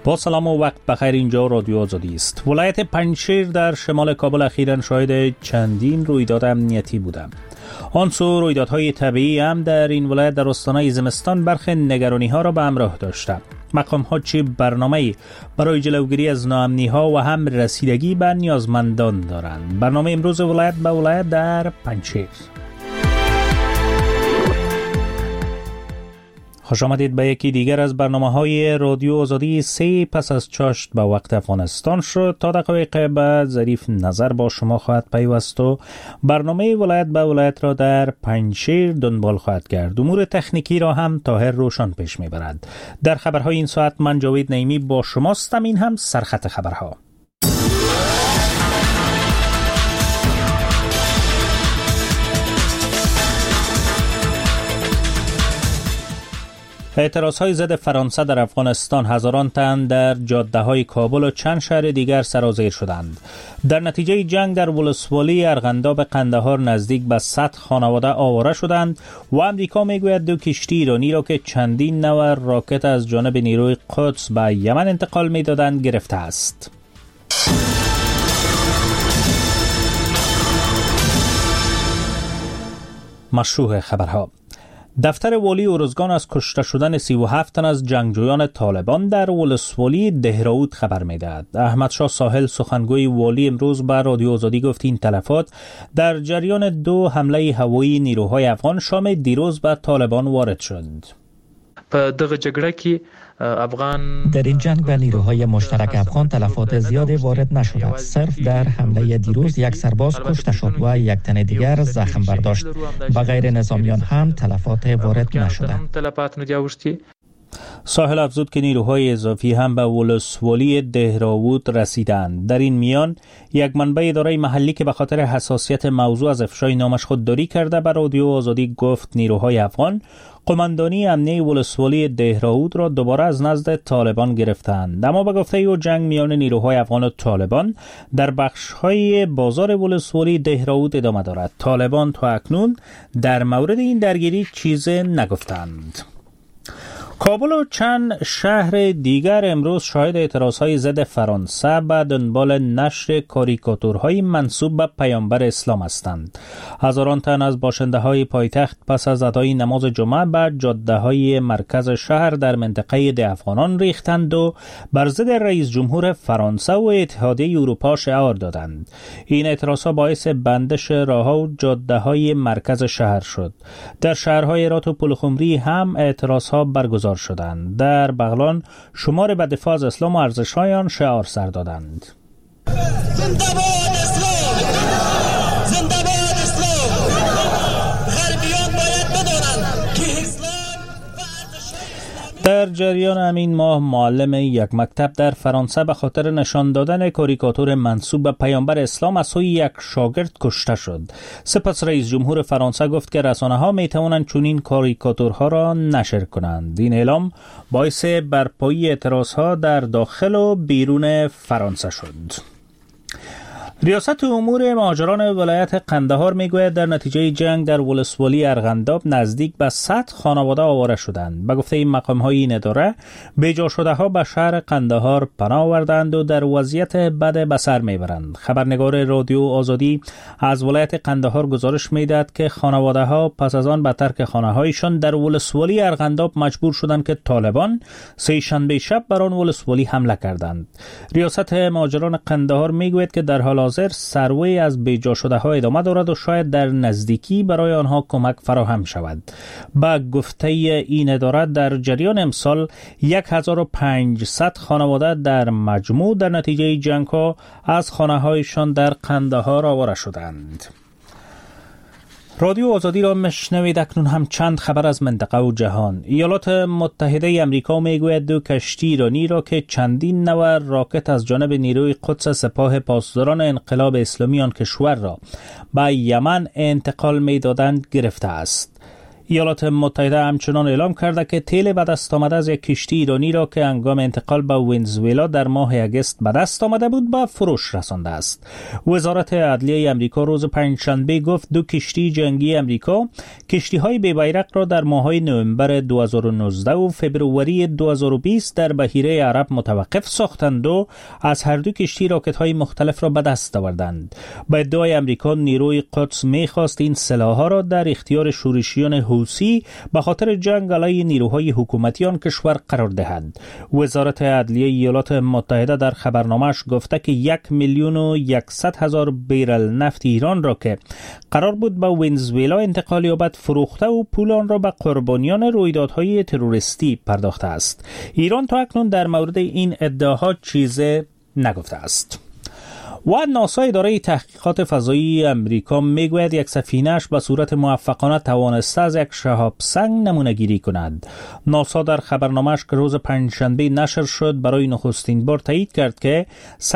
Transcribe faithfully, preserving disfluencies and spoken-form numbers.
با سلام و وقت بخیر، اینجا رادیو آزادی است. ولایت پنجشیر در شمال کابل اخیراً شاهد چندین رویداد امنیتی بودم. آن سو رویدادهای طبیعی هم در این ولایت در آستانه زمستان برخی نگرانی‌ها را به همراه داشته. مقام‌ها چه برنامه‌ای برای جلوگیری از ناامنی‌ها و هم رسیدگی به نیازمندان دارند؟ برنامه امروز ولایت به ولایت در پنجشیر. خوش آمدید به یکی دیگر از برنامه‌های رادیو آزادی. سه پس از چاشت به وقت افغانستان شد. تا دقایق بعد ظریف نظر با شما خواهد پیوست و برنامه ولایت به ولایت را در پنجشیر دنبال خواهد کرد. امور تکنیکی را هم طاهر روشن پیش میبرد. در خبرهای این ساعت من جاوید نعیمی با شماستم. این هم سرخط خبرها. اعتراضهای ضد فرانسه در افغانستان، هزاران تن در جاده‌های کابل و چند شهر دیگر سرازیر شدند. در نتیجه جنگ در ولسوالی ارغنداب قندهار نزدیک به صد خانواده آواره شدند و امریکا میگوید دو کشتی ایرانی را که چندین نوع راکت از جانب نیروی قدس به یمن انتقال میدادند گرفته است. مشروع خبرها. دفتر والی ارزگان از کشته شدن سی و هفت تن از جنگجویان طالبان در ولسوالی دهراود خبر می‌دهد. احمد شاه ساحل سخنگوی والی امروز به رادیو آزادی گفت این تلفات در جریان دو حمله هوایی نیروهای افغان شام دیروز به طالبان وارد شد. په دغه جګړه کې افغان در این جنگ به نیروهای مشترک افغان تلفات زیادی وارد نشد. صرف در حمله دیروز یک سرباز کشته شد و یک تن دیگر زخم برداشت. و غیر نظامیان هم تلفات وارد نشدند. ساحل افزود که نیروهای اضافی هم به ولسوالی دهراود رسیدند. در این میان یک منبع اداره محلی که به خاطر حساسیت موضوع از افشای نامش خودداری کرده به رادیو آزادی گفت نیروهای افغان قماندانی امنیه ولسوالی دهراود را دوباره از نزد طالبان گرفتند. اما به گفته او جنگ میان نیروهای افغان و طالبان در بخش‌های بازار ولسوالی دهراود ادامه دارد. طالبان تا اکنون در مورد این درگیری چیزی نگفتند. کابل و چند شهر دیگر امروز شاهد اعتراضهای ضد فرانسه به دنبال نشر کاریکاتورهای منسوب به پیامبر اسلام هستند. هزاران تن از باشنده‌های پایتخت پس از ادای نماز جمعه به جاده‌های مرکز شهر در منطقه ده افغانان ریختند و بر ضد رئیس جمهور فرانسه و اتحادیه اروپا شعار دادند. این اعتراضها باعث بندش راه‌ها و جاده‌های مرکز شهر شد. در شهرهای هرات و پلخمری هم اعتراضها برگزار شدند. در بغلان شمار به دفاع از اسلام و ارزش‌های آن شعار سر دادند. زنده باد اسلام، زنده باد اسلام. غربیان باید بدانند که اسلام و ارزش‌های در جریان همین ماه معلم یک مکتب در فرانسه به خاطر نشان دادن کاریکاتور منسوب به پیامبر اسلام از سوی یک شاگرد کشته شد. سپس رئیس جمهور فرانسه گفت که رسانه‌ها می‌توانند چنین کاریکاتورها را نشر کنند. این اعلام باعث برپایی اعتراضها در داخل و بیرون فرانسه شد. ریاست امور مهاجران ولایت قندهار میگوید در نتیجه جنگ در ولسوالی ارغنداب نزدیک به صد خانواده آواره شدند. به گفته این مقام‌های این اداره بیجا شده ها به شهر قندهار پناه آوردند و در وضعیت بد به سر میبرند. خبرنگار رادیو آزادی از ولایت قندهار گزارش میدهد که خانواده ها پس از آن به ترک خانه‌هایشان در ولسوالی ارغنداب مجبور شدند که طالبان سه شنبه شب بر آن ولسوالی حمله کردند. ریاست مهاجران قندهار میگوید که در حال حاضر سروی از بیجا شده ها ادامه دارد و شاید در نزدیکی برای آنها کمک فراهم شود. با گفته این اداره در جریان امسال هزار و پانصد خانواده در مجموع در نتیجه جنگ ها از خانه هایشان در قندهار آواره شدند. رادیو آزادی را مشنوید. اکنون هم چند خبر از منطقه و جهان. ایالات متحده امریکا میگوید دو کشتی ایرانی را که چندین نوع راکت از جانب نیروی قدس سپاه پاسداران انقلاب اسلامی آن کشور را به یمن انتقال میدادند گرفته است. ایالات متحده همچنان اعلام کرده که تیل به دست آمده از یک کشتی ایرانی را که هنگام انتقال به ونزوئلا در ماه اگست به دست آمده بود به فروش رسانده است. وزارت عدلیه امریکا روز پنجشنبه گفت دو کشتی جنگی امریکا کشتی‌های بی بیرق را در ماه‌های نوامبر دو هزار و نوزده و فوریه دو هزار و بیست در بحیره عرب متوقف ساختند و از هر دو کشتی راکت‌های مختلف را به دست آوردند. به ادعای امریکا نیروی قدس می‌خواست این سلاح‌ها را در اختیار شورشیان حوثی به خاطر جنگ علیه نیروهای حکومتی آن کشور قرار دهد. وزارت عدلیه ایالات متحده در خبرنامه‌اش گفته که یک میلیون و یکصد هزار بیرل نفت ایران را که قرار بود به ونزوئلا انتقال یابد فروخته و پول آن را به قربانیان رویدادهای تروریستی پرداخته است. ایران تا اکنون در مورد این ادعاها چیزی نگفته است. و ناسا اداره تحقیقات فضایی امریکا میگوید یک سفینه‌اش به صورت موفقانه توانسته از یک شهاب سنگ نمونه گیری کند. ناسا در خبرنامه‌اش که روز پنجشنبه نشر شد برای نخستین بار تایید کرد که